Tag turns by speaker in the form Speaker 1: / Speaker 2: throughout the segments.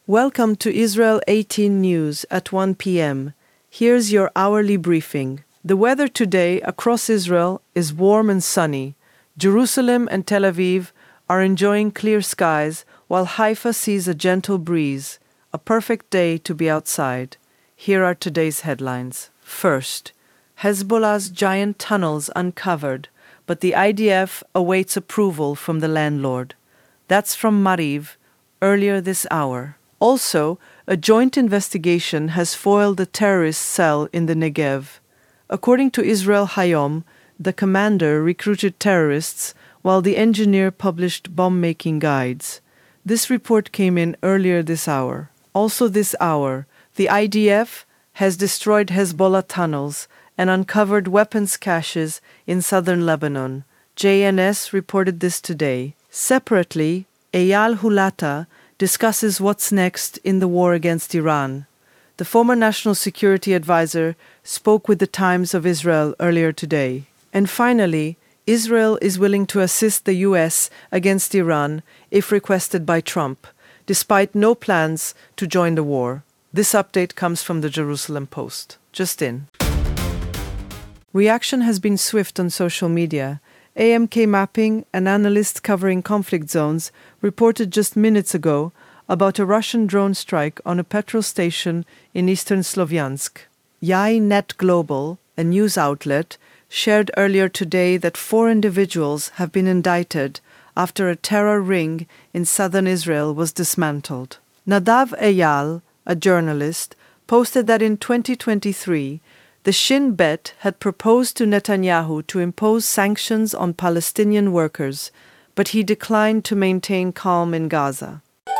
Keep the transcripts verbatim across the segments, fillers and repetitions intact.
Speaker 1: Welcome to Israel eighteen News at one p m Here's your hourly briefing. The weather today across Israel is warm and sunny. Jerusalem and Tel Aviv are enjoying clear skies, while Haifa sees a gentle breeze. A perfect day to be outside. Here are today's headlines. First, Hezbollah's giant tunnels uncovered, but the I D F awaits approval from the landlord. That's from Mariv, earlier this hour. Also, a joint investigation has foiled a terrorist cell in the Negev. According to Israel Hayom, the commander recruited terrorists while the engineer published bomb-making guides. This report came in earlier this hour. Also this hour, the I D F has destroyed Hezbollah tunnels and uncovered weapons caches in southern Lebanon. J N S reported this today. Separately, Eyal Hulata discusses what's next in the war against Iran. The former National Security Advisor spoke with the Times of Israel earlier today. And finally, Israel is willing to assist the U S against Iran if requested by Trump, despite no plans to join the war. This update comes from the Jerusalem Post. Just in. Reaction has been swift on social media. A M K Mapping, an analyst covering conflict zones, reported just minutes ago about a Russian drone strike on a petrol station in eastern Slovyansk. Yai.net Global, a news outlet, shared earlier today that four individuals have been indicted after a terror ring in southern Israel was dismantled. Nadav Eyal, a journalist, posted that in twenty twenty-three, the Shin Bet had proposed to Netanyahu to impose sanctions on Palestinian workers, but he declined to maintain calm in Gaza.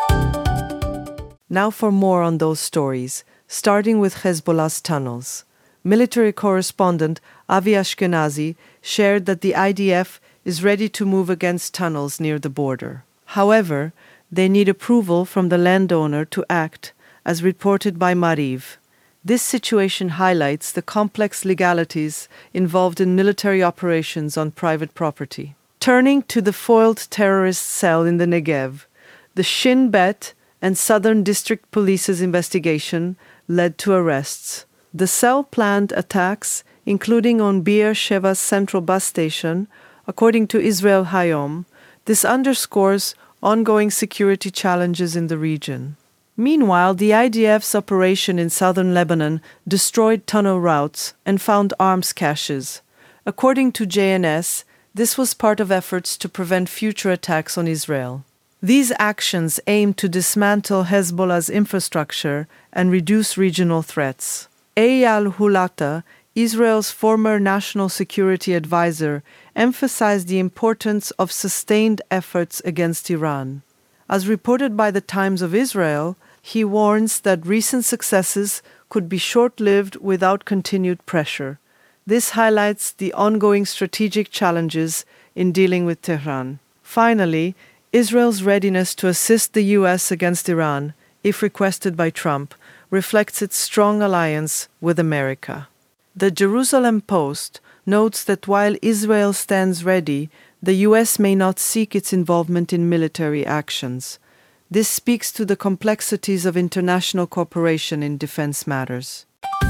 Speaker 1: Now for more on those stories, starting with Hezbollah's tunnels. Military correspondent Avi Ashkenazi shared that the I D F is ready to move against tunnels near the border. However, they need approval from the landowner to act, as reported by Mariv. This situation highlights the complex legalities involved in military operations on private property. Turning to the foiled terrorist cell in the Negev, the Shin Bet and Southern District Police's investigation led to arrests. The cell planned attacks, including on Be'er Sheva's central bus station, according to Israel Hayom. This underscores ongoing security challenges in the region. Meanwhile, the I D F's operation in southern Lebanon destroyed tunnel routes and found arms caches. According to J N S, this was part of efforts to prevent future attacks on Israel. These actions aim to dismantle Hezbollah's infrastructure and reduce regional threats. Eyal Hulata, Israel's former national security advisor, emphasized the importance of sustained efforts against Iran. As reported by the Times of Israel, he warns that recent successes could be short-lived without continued pressure. This highlights the ongoing strategic challenges in dealing with Tehran. Finally, Israel's readiness to assist the U S against Iran, if requested by Trump, reflects its strong alliance with America. The Jerusalem Post notes that while Israel stands ready, the U S may not seek its involvement in military actions. This speaks to the complexities of international cooperation in defense matters.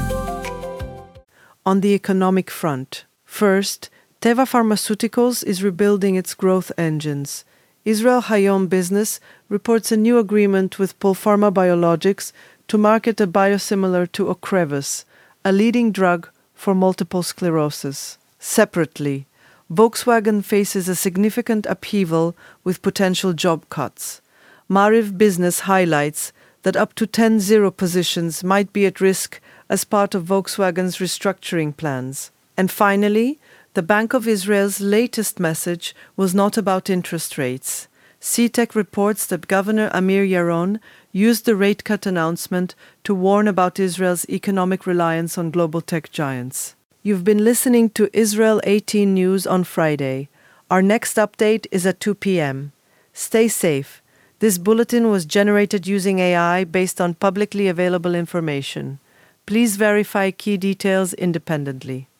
Speaker 1: On the economic front, first, Teva Pharmaceuticals is rebuilding its growth engines. Israel Hayom Business reports a new agreement with Polpharma Biologics to market a biosimilar to Ocrevus, a leading drug for multiple sclerosis. Separately, Volkswagen faces a significant upheaval with potential job cuts. Mariv Business highlights that up to ten zero positions might be at risk as part of Volkswagen's restructuring plans. And finally, the Bank of Israel's latest message was not about interest rates. C T E C reports that Governor Amir Yaron used the rate cut announcement to warn about Israel's economic reliance on global tech giants. You've been listening to Israel eighteen News on Friday. Our next update is at two p m Stay safe. This bulletin was generated using A I based on publicly available information. Please verify key details independently.